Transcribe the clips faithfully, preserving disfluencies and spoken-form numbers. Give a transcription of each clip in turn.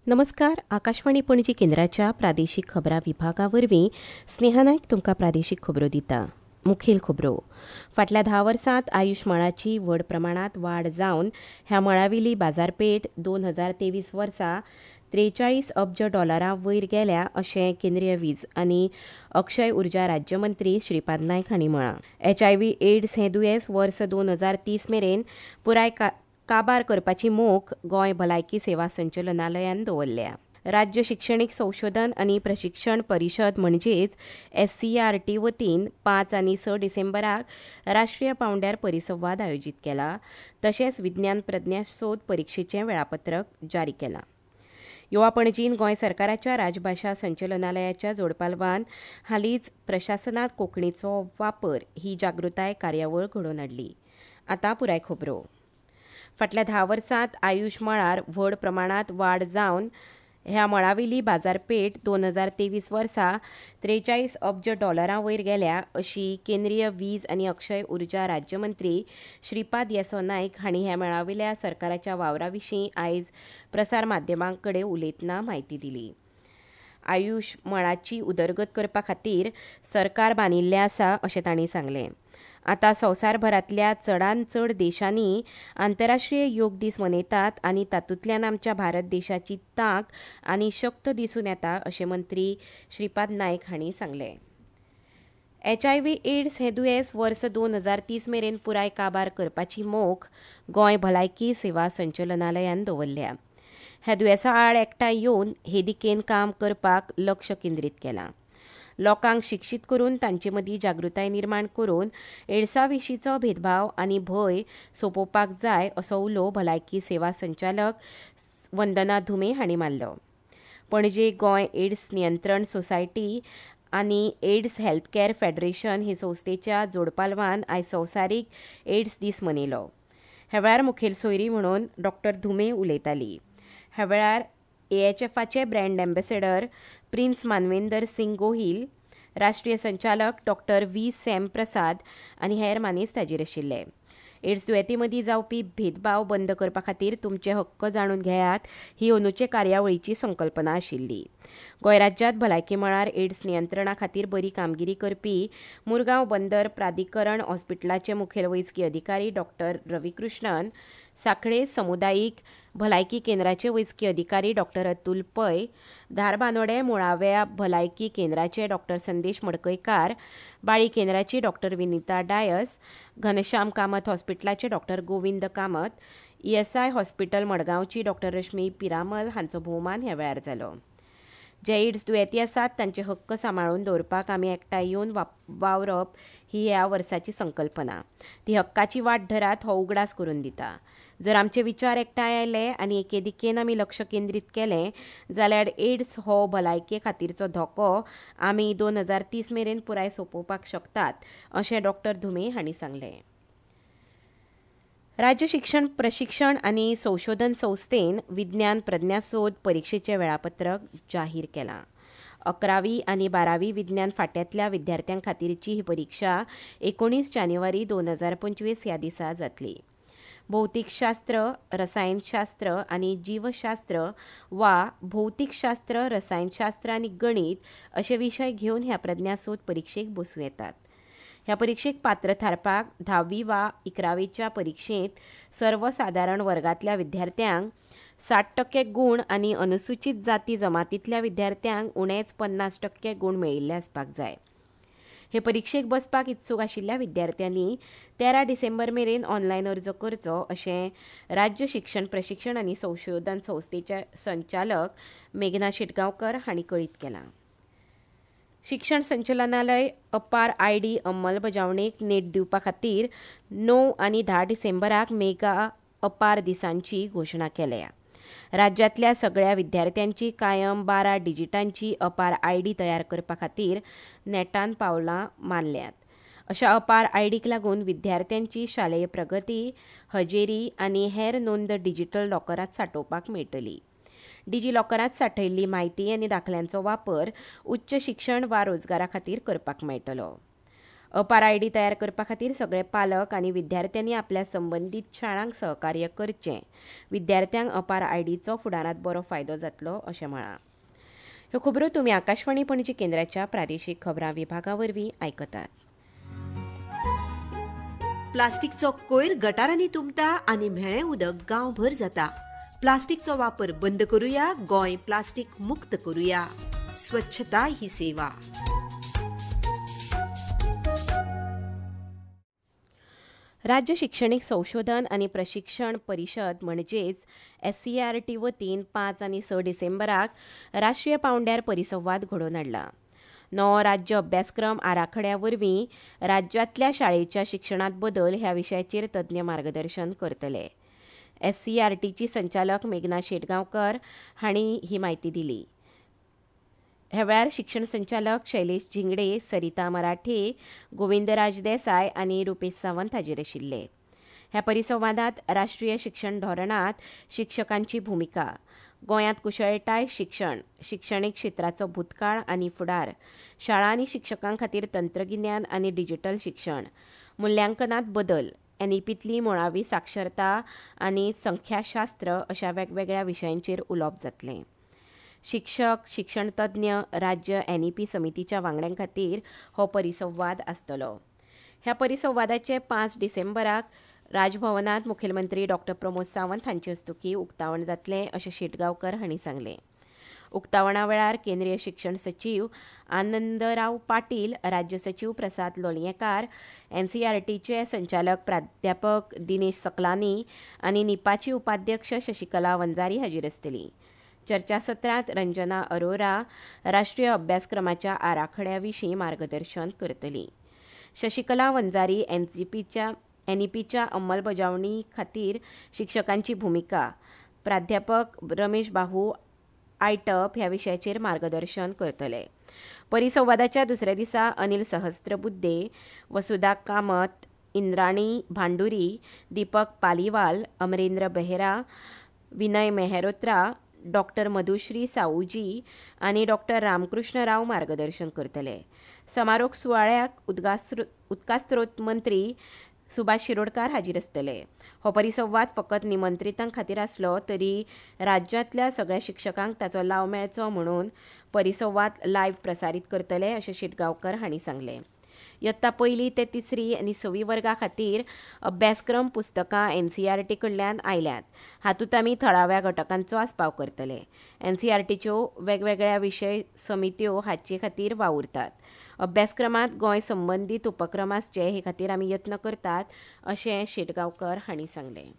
नमस्कार. आकाशवाणी पणजी केंद्राच्या प्रादेशीक खबरां विभागा वरवीं स्नेहा नायक तुमकां प्रादेशीक खबरो दिता. मुखेल खबरो. फाटल्या धा वर्सांत आयुश मळाची व्हड प्रमाणांत वाड जावन ह्या मळावेली बाजारपेठ दोन हजार तेवीस वर्सा त्रेचाळीस अब्ज डॉलरां वयर गेल्या अशें केंद्रीय वीज आनी अक्षय उर्जा राज्यमंत्री श्रीपाद नायक हांणी म्हळां. एच आय व्ही एड्स हें दुयेंस वर्स दोन हजार तीस मेरेन पुराय का काबार करपाची मोख गोंय भलायकी सेवा संचालनालयान दवरल्या. राज्य शिक्षणीक संशोधन आनी प्रशिक्षण परिशद म्हणजेच एस सी आर टी वतीन पांच आनी स डिसेंबराक राष्ट्रीय पांवड्यार परिसंवाद आयोजीत केला. तशेंच विज्ञान प्रज्ञा सोद परिक्षेचें वेळापत्रक जारी केलां. युवा पणजीन गोंय सरकाराच्या राजभाशा संचालनालयाच्या जोडपालवान हालींच प्रशासनांत कोंकणीचो वापर ही जागृताय कार्यावळ घडोवन हाडली. आतां पुराय खबरो. फाटल्या धा वर्सांत आयुश मळार व्हड प्रमाणांत वाड जावन ह्या मळावेली बाजारपेठ दोन हजार तेवीस वर्सा त्रेचाळीस अब्ज डॉलरां वयर गेल्या अशी केंद्रीय वीज आनी अक्षय उर्जा राज्यमंत्री श्रीपाद येसो नायक हांणी ह्या मेळावेल्या सरकाराच्या वावरा विशीं आयज प्रसार माध्यमां कडेन उलयतना म्हायती दिली. आयुश मळाची उदरगत करपा खातीर सरकार बांदिल्लें आसा अशें तांणी सांगलें. आतां संवसारभरांतल्या चडांत चड देशांनी आंतरराष्ट्रीय योग दीस मनयतात आनी तातूंतल्यान आमच्या भारत देशाची तांक आनी शक्त दिसून येता अशें मंत्री श्रीपाद नायक हांणी सांगलें. एच आय व्ही एड्स हें दुयेंस वर्स दोन हजार तीस मेरेन पुराय काबार करपाची मोख गोंय भलायकी सेवा संचालनालयान दवरल्या. ह्या दुयेंसा आड एकठांय येवन हे दिकेन काम करपाक लक्ष केंद्रीत केलां. लोकांक शिक्षीत करून तांचे मदीं जागृताय निर्माण करून एड्सा विशींचो भेदभाव आनी भंय सोंपोवपाक जाय असो उलो भलायकी सेवा संचालक वंदना धुमे हांणी मारलो. पणजे गोंय एड्स नियंत्रण सोसायटी आनी एड्स हेल्थ कॅर फेडरेशन हे संस्थेच्या जोडपालवान आयज संवसारीक एड्स दीस मनयलो. ह्या वेळार मुखेल सोयरी म्हणून डॉक्टर धुमे उलयताली. ह्या वेळार ए एच एफाचे brand ambassador prince Manvendra Singh Gohil, राष्ट्रीय संचालक डॉक्टर व्ही सॅम प्रसाद आनी हेर मानेस्त हाजीर आशिल्ले. एड्स दुयेंती मदीं जावपी भेदभाव बंद करपा खातीर तुमचे हक्क जाणून घेयात ही अंदूचे कार्यावळीची संकल्पना आशिल्ली. गोंय राज्यांत भलायकी मळार एड्स नियंत्रणा खातीर बरी कामगिरी करपी मुरगांव बंदर प्राधिकरण हॉस्पिटलाचे मुखेल वैजकी अधिकारी डॉक्टर रविकृष्णन, सांखळे समुदायीक भलायकी केंद्राचे वैजकी अधिकारी डॉक्टर अतुल पै, धारबांदोडे मुळाव्या भलायकी केंद्राचे डॉक्टर संदेश मडकयकार, बाळी केंद्राची डॉक्टर विनिता डायस, घनश्याम कामत हॉस्पिटलाचे doctor Govind Kamat, E S I hospital मडगांवची डॉक्टर रश्मी पिरामल हांचो भोवमान ह्या वेळार जालो. जे एड्स दुयेंती आसात तांचे हक्क सांबाळून दवरपाक आमी एकठांय येवन वावरप ही ह्या वर्साची संकल्पना. ती हक्काची वाट धरात हो उगडास करून दिता. जर आमचे विचार एकठांय आयले आनी एके दिकेन आमी लक्ष केंद्रीत केलें जाल्यार एड्स हो भलायके खातीरचो धोको आमी दोन हजार तीस मेरेन पुराय सोंपोवपाक शकतात अशें डॉक्टर धुमे हांणी सांगलें. राज्य शिक्षण प्रशिक्षण आनी संशोधन संस्थेन विज्ञान प्रज्ञा सोद परिक्षेचें वेळापत्रक जाहीर केलां. अकरावी आनी बारावी विज्ञान फाट्यांतल्या विद्यार्थ्यां खातीरची ही परिक्षा एकोणीस जानेवारी दोन हजार पंचवीस ह्या दिसा जातली. भौतीकशास्त्र, रसायनशास्त्र आनी जीवशास्त्र वा भौतीकशास्त्र, रसायनशास्त्र आनी गणित अशे विशय घेवन ह्या प्रज्ञासोद परिक्षेक बसूं येतात. ह्या परिक्षेक पात्र थारपाक धावी वा इकरावेच्या परिक्षेंत सर्वसाधारण वर्गांतल्या विद्यार्थ्यांक साठ टक्के गुण आनी अनुसूचित जाती जमातींतल्या विद्यार्थ्यांक उणेच पन्नास टक्के गुण मेळिल्ले आसपाक जाय. हे परिक्षेक बसपाक इत्सूक आशिल्ल्या विद्यार्थ्यांनी तेरा डिसेंबर मेरेन ऑनलायन अर्ज करचो अशें राज्य शिक्षण प्रशिक्षण आनी संशोधन संस्थेचे संचालक मेघना शिटगांवकर हांणी कळीत केलां. शिक्षण संचालनालय अपार आय डी अंमलबजावणेक नेट दिवपा खातीर णव आनी धा डिसेंबराक मेगा अपार दिसांची घोशणा केल्या. राज्यांतल्या सगळ्या विद्यार्थ्यांची कायम बारा डिजिटांची अपार आय डी तयार करपा खातीर नेटान पावलां मारल्यात. अशा अपार आयडीक लागून विद्यार्थ्यांची शालेय प्रगती, हजेरी आनी हेर नोंद डिजिटल लॉकरांत सांठोवपाक मेळटली. डिजी लॉकरांत सांठयल्ली म्हायती आनी दाखल्यांचो वापर उच्च शिक्षण वा रोजगारा खातीर करपाक मेळटलो. अपार आय डी तयार करपा खातीर सगळे पालक आनी विद्यार्थ्यांनी आपल्या संबंदीत शाळांक सहकार्य करचें. विद्यार्थ्यांक अपार आय डीचो फुडारांत बरो फायदो जातलो अशें म्हळां. ह्यो खबरो तुमी आकाशवाणी पणजी केंद्राच्या प्रादेशीक खबरां विभागा वरवीं आयकतात. प्लास्टिकचो कोयर गटारांनी तुंबता आनी म्हेळें उदक गांवभर जाता. प्लास्टिकचो वापर बंद करूया. गोंय प्लास्टिक मुक्त करूया. स्वच्छता ही सेवा. राज्य शिक्षणीक संशोधन आनी प्रशिक्षण परिशद म्हणजेच एस सी आर टी वतीन पांच आनी स डिसेंबराक राष्ट्रीय पांवड्यार परिसंवाद घडोवन हाडला. नवो राज्य अभ्यासक्रम आराखड्या वरवीं राज्यांतल्या शाळेच्या शिक्षणांत बदल ह्या विशयाचेर तज्ञ मार्गदर्शन करतले. एस सी आर टीची संचालक मेघना शेटगांवकर हांणी ही म्हायती दिली. ह्या वेळार शिक्षण संचालक शैलेश जिंगडे, सरिता मराठे, गोविंदराज देसाय आनी रुपेश सावंत हाजीर आशिल्ले. ह्या परिसंवादांत राष्ट्रीय शिक्षण धोरणांत शिक्षकांची भुमिका, गोंयांत कुशळटाय शिक्षण, शिक्षणीक क्षेत्राचो भूतकाळ आनी फुडार, शाळा आनी शिक्षकां खातीर तंत्रगिन्यान आनी डिजिटल शिक्षण, मुल्यांकनांत बदल, एनईपींतली मुळावी साक्षरता आनी संख्याशास्त्र अशा वेगवेगळ्या विशयांचेर उलोवप जातलें. शिक्षक, शिक्षण तज्ञ, राज्य एनईपी समितीच्या वांगड्यां खातीर हो परिसंवाद आसतलो. ह्या परिसंवादाचे पांच डिसेंबराक राजभवनांत मुखेलमंत्री डॉक्टर प्रमोद सावंत हांचे हस्तुकीं उक्तावण जातलें अशें शेटगांवकर हांणी सांगलें. उक्तावणा वेळार केंद्रीय शिक्षण सचीव आनंदराव पाटील, राज्य सचीव प्रसाद लोलयेकार, एनसीईआरटीचे संचालक प्राध्यापक दिनेश सकलानी आनी निपाची उपाध्यक्ष शशिकला वंजारी हाजीर आसतलीं. चर्चा सत्रांत रंजना अरोरा राष्ट्रीय अभ्यासक्रमाच्या आराखड्या विशीं मार्गदर्शन करतलीं. शशिकला वंजारी एनजीपीच्या एनईपीच्या अंमलबजावणी खातीर शिक्षकांची भुमिका, प्राध्यापक रमेश बाहू आयटप ह्या विशयाचेर मार्गदर्शन करतले. परिसंवादाच्या दुसऱ्या दिसा अनिल सहस्त्रबुद्धे, वसुधा कामत, इंद्राणी भांडुरी, दीपक पालीवाल, अमरेंद्र बेहेरा, विनय मेहरोत्रा, डॉक्टर मधुश्री सावूजी आनी डॉक्टर रामकृष्ण राव मार्गदर्शन करतले. समारोप सुवाळ्याक उदकास्त्रो उदकास्त्रोत मंत्री सुभाष शिरोडकार हाजीर आसतले. हो परिसंवाद फकत निमंत्रितां खातीर आसलो तरी राज्यांतल्या सगळ्या शिक्षकांक ताचो लाव मेळचो म्हणून परिसंवाद लायव्ह प्रसारीत करतले अशें शेटगांवकर हांणी सांगलें. इयत्ता पयली ते तिसरी आनी सवी वर्गा खातीर अभ्यासक्रम पुस्तकां एनसीईआरटी कडल्यान आयल्यात. हातूंत आमी थळाव्या घटकांचो आस्पाव करतले. एनसीईआरटीच्यो वेगवेगळ्या विशय समित्यो हाचे खातीर वावुरतात. अभ्यासक्रमांत गोंय संबंदीत उपक्रम आसचे हे खातीर आमी यत्न करतात अशें शेटगांवकर हांणी सांगलें.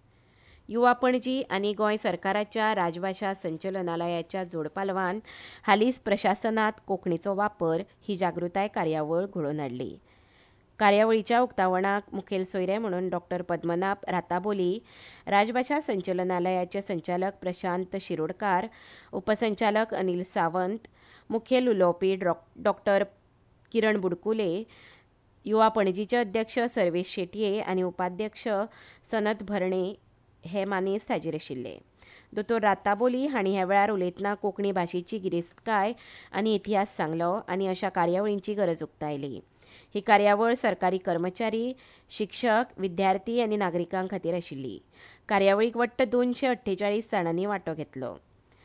युवा पणजी आनी गोंय सरकाराच्या राजभाशा संचलनालयाच्या जोडपालवान हालींच प्रशासनांत कोंकणीचो वापर ही जागृताय कार्यावळ घडोवन हाडली. कार्यावळीच्या उक्तावणाक मुखेल सोयरे म्हणून डॉक्टर पद्मनाभ राताबोली, राजभाशा संचलनालयाचे संचालक प्रशांत शिरोडकार, उपसंचालक अनिल सावंत, मुखेल उलोवपी डॉक्टर किरण बुडकुले, युवा पणजीचे अध्यक्ष सर्वेश शेटये आनी उपाध्यक्ष सनत भरणे हे मानेस्त हाजीर आशिल्ले. दोतोर राताबोली हांणी ह्या वेळार उलयतना कोंकणी भाशेची गिरेस्तकाय आनी इतिहास सांगलो आनी अशा कार्यावळींची गरज उक्तायली. ही कार्यावळ सरकारी कर्मचारी, शिक्षक, विद्यार्थी आनी नागरिकां खातीर आशिल्ली. कार्यावळीक वट्ट दोनशे अठ्ठेचाळीस जाणांनी वांटो घेतलो.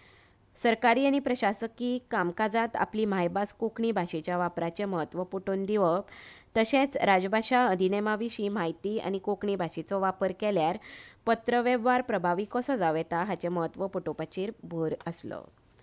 सरकारी आनी प्रशासकी कामकाजांत आपली मायभास कोंकणी भाशेच्या वापराचें म्हत्व पटोवन दिवप तशेंच राजभाशा अधिनियमा विशीं म्हायती आनी कोंकणी भाशेचो वापर केल्यार पत्रवेव्हार प्रभावी कसो जावं येता हाचें म्हत्व पटोवपाचेर भर आसलो.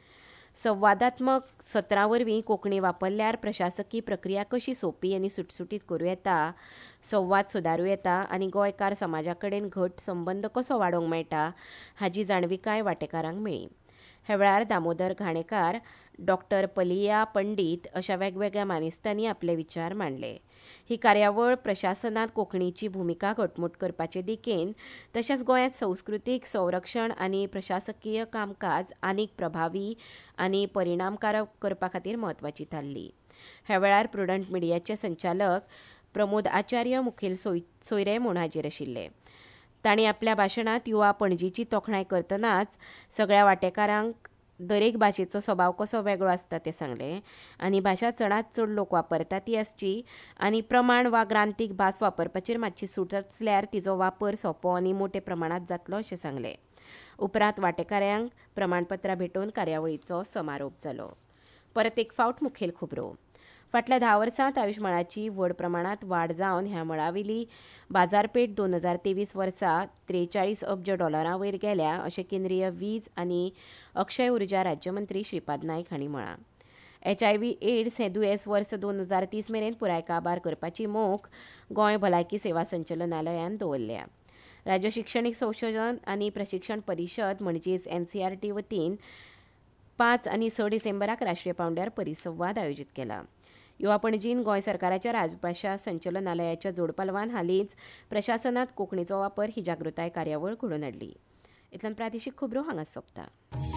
संवादात्मक सत्रां वरवीं कोंकणी वापरल्यार प्रशासकी प्रक्रिया कशी सोंपी आनी सुटसुटीत करूं येता, संवाद सुदारूं येता आनी गोंयकार समाजा कडेन घट संबंद कसो वाडोवंक मेळटा हाची जाणविकाय वांटेकारांक मेळ्ळी. ह्या वेळार दामोदर घाणेकार, डॉक्टर पलिया पंडीत अशा वेगवेगळ्या मानेस्तांनी आपले विचार मांडले. ही कार्यावळ प्रशासनांत कोंकणीची भुमिका घटमूट करपाचे दिकेन तशेंच गोंयांत संस्कृतीक संरक्षण आनी प्रशासकीय कामकाज आनीक प्रभावी आनी परिणामकारक करपा खातीर म्हत्वाची थारली. ह्या वेळार प्रुडंट मिडियाचे संचालक प्रमोद आचार्य मुखेल सोय सोयरे म्हूण हाजीर आशिल्ले. तांणी आपल्या भाशणांत युवा पणजीची तोखणाय करतनाच सगळ्या वांटेकारांक दरेक भाशेचो स्वभाव कसो वेगळो आसता तें सांगलें आनी भाशा चडांत चड लोक वापरता ती आसची आनी प्रमाण वा ग्रांथीक भास वापरपाचेर मातशी सूट आसल्यार तिचो वापर सोंपो आनी मोठ्या प्रमाणांत जातलो अशें सांगलें. उपरांत वांटेकारांक प्रमाणपत्रां भेटोवन कार्यावळीचो समारोप जालो. परत एक फावट मुखेल खबरो. फाटल्या धा वर्सांत आयुश्मानाची व्हड प्रमाणांत वाड जावन ह्या मळावेली बाजारपेठ दोन हजार तेवीस वर्सा त्रेचाळीस अब्ज डॉलरां वयर गेल्या अशें केंद्रीय वीज आनी अक्षय उर्जा राज्यमंत्री श्रीपाद नायक हांणी म्हळां. एच आय व्ही एड्स हें दुयेंस वर्स दोन हजार तीस मेरेन पुराय काबार करपाची मोख गोंय भलायकी सेवा संचालनालयान दवरल्या. राज्य शिक्षणीक संशोधन आनी प्रशिक्षण परिशद म्हणजेच एन सी आर टी वतीन पांच आनी स डिसेंबराक राष्ट्रीय पांवड्यार परिसंवाद आयोजीत केला. युवा पणजीन गोंय सरकाराच्या राजभाशा संचालनालयाच्या जोडपालवान हालींच प्रशासनात कोंकणीचो वापर ही जागृताय कार्यावळ घडोवन हाडली. इतल्यान प्रादेशीक खबरो हांगा सोंपता.